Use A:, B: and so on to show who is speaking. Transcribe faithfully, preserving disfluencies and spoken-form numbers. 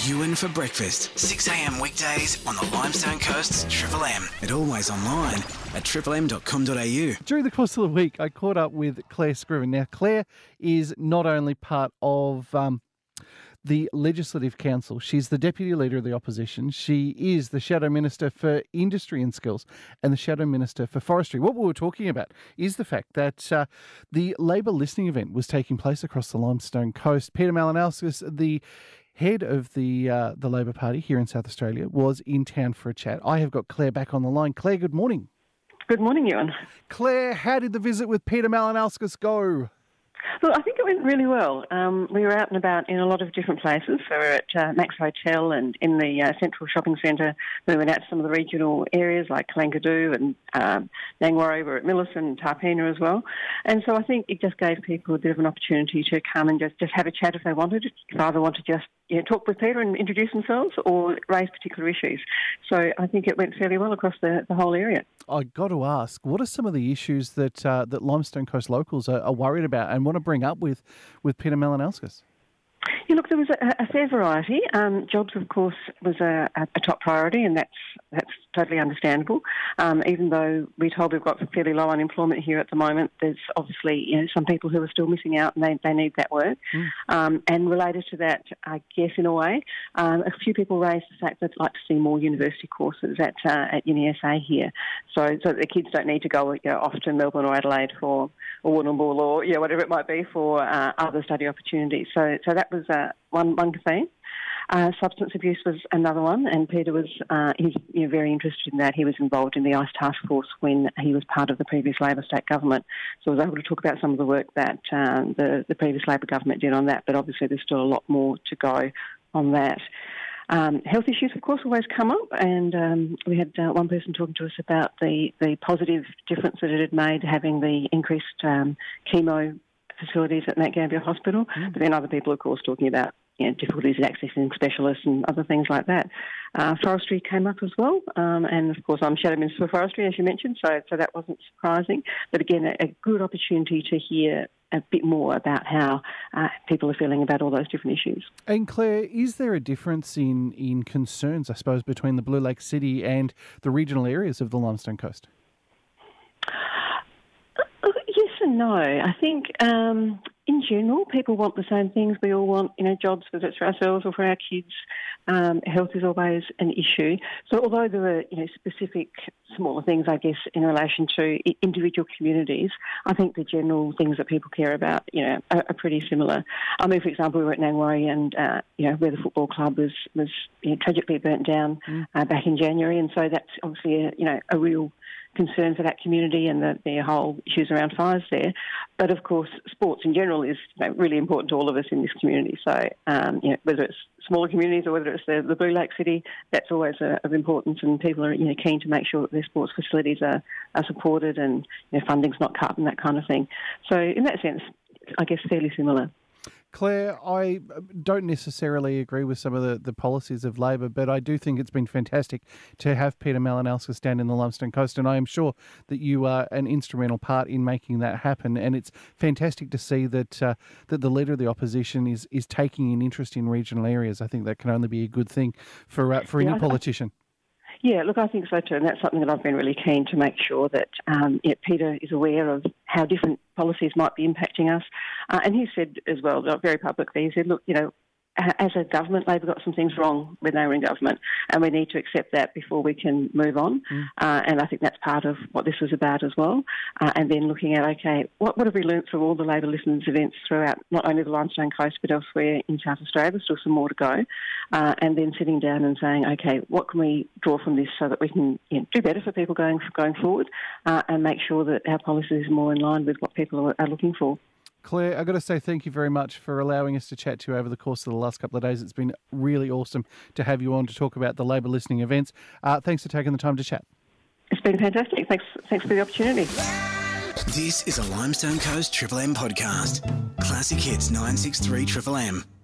A: Ewan for breakfast, six a.m. weekdays on the Limestone Coast's Triple M. And always online at triple m dot com dot a u.
B: During the course of the week, I caught up with Claire Scriven. Now, Claire is not only part of um, the Legislative Council, she's the Deputy Leader of the Opposition. She is the Shadow Minister for Industry and Skills and the Shadow Minister for Forestry. What we were talking about is the fact that uh, the Labor listening event was taking place across the Limestone Coast. Peter Malinauskas, the head of the uh, the Labor Party here in South Australia, was in town for a chat. I have got Claire back on the line. Claire, good morning.
C: Good morning, Ewan.
B: Claire, how did the visit with Peter Malinauskas go?
C: Look, I think it went really well. Um, we were out and about in a lot of different places. So we were at uh, Max Hotel and in the uh, Central Shopping Centre. We went out to some of the regional areas like Kalangadoo and um, Nangwarry. We were at Millicent and Tarpeena as well. And so I think it just gave people a bit of an opportunity to come and just, just have a chat if they wanted, if either want to just you know, talk with Peter and introduce themselves or raise particular issues. So I think it went fairly well across the, the whole area.
B: I got to ask, what are some of the issues that uh, that Limestone Coast locals are, are worried about and want to bring up with, with Peter Malinauskas?
C: Yeah, look, there was a, a fair variety. Um, jobs, of course, was a, a top priority, and that's that's totally understandable. Um, even though we're told we've got fairly low unemployment here at the moment, there's obviously you know some people who are still missing out, and they, they need that work. Mm. Um, and related to that, I guess in a way, um, a few people raised the fact that they'd like to see more university courses at uh, at Uni S A here, so so that the kids don't need to go you know, off to Melbourne or Adelaide for or Warrnambool or you know, whatever it might be for uh, other study opportunities. So so that was uh, one one thing. Uh, substance abuse was another one, and Peter was uh, he's you know, very interested in that. He was involved in the ICE task force when he was part of the previous Labor state government, so I was able to talk about some of the work that uh, the, the previous Labor government did on that, but obviously there's still a lot more to go on that. Um, health issues, of course, always come up, and um, we had uh, one person talking to us about the, the positive difference that it had made having the increased um, chemo facilities at Mount Gambier Hospital, mm. but then other people, of course, talking about you know, difficulties in accessing specialists and other things like that. Uh, forestry came up as well, um, and of course I'm Shadow Minister for Forestry, as you mentioned, so so that wasn't surprising. But again, a, a good opportunity to hear a bit more about how uh, people are feeling about all those different issues.
B: And Claire, is there a difference in, in concerns, I suppose, between the Blue Lake City and the regional areas of the Limestone Coast?
C: Yes and no. I think um, in general, people want the same things. We all want, you know, jobs, whether it's for ourselves or for our kids. Um, health is always an issue. So although there are, you know, specific smaller things, I guess, in relation to individual communities, I think the general things that people care about, you know, are, are pretty similar. I mean, for example, we were at Nangwarry and, uh, you know, where the football club was, was you know, tragically burnt down mm. uh, back in January. And so that's obviously, a, you know, a real concern for that community and the, the whole issues around fires there. But of course, sports in general is you know, really important to all of us in this community. So, um, you know, whether it's smaller communities or whether it's the, the Blue Lake City, that's always uh, of importance, and people are you know keen to make sure that their sports facilities are, are supported and you know, funding's not cut and that kind of thing. So, in that sense, I guess fairly similar.
B: Claire, I don't necessarily agree with some of the, the policies of Labor, but I do think it's been fantastic to have Peter Malinauskas stand in the Limestone Coast, and I am sure that you are an instrumental part in making that happen. And it's fantastic to see that uh, that the Leader of the Opposition is is taking an interest in regional areas. I think that can only be a good thing for uh, for yeah, any politician.
C: Yeah, look, I think so too, and that's something that I've been really keen to make sure that um, yeah, Peter is aware of how different policies might be impacting us. Uh, and he said as well, very publicly, he said, look, you know, as a government, Labor got some things wrong when they were in government, and we need to accept that before we can move on. Mm. Uh, and I think that's part of what this was about as well. Uh, and then looking at, okay, what, what have we learnt through all the Labor Listens events throughout not only the Limestone Coast but elsewhere in South Australia? There's still some more to go. Uh, and then sitting down and saying, okay, what can we draw from this so that we can you know, do better for people going going forward uh, and make sure that our policy is more in line with what people are, are looking for.
B: Claire, I've got to say thank you very much for allowing us to chat to you over the course of the last couple of days. It's been really awesome to have you on to talk about the Labor listening events. Uh, thanks for taking the time to chat.
C: It's been fantastic. Thanks, thanks for the opportunity.
A: This is a Limestone Coast Triple M podcast. Classic Hits nine six three Triple M.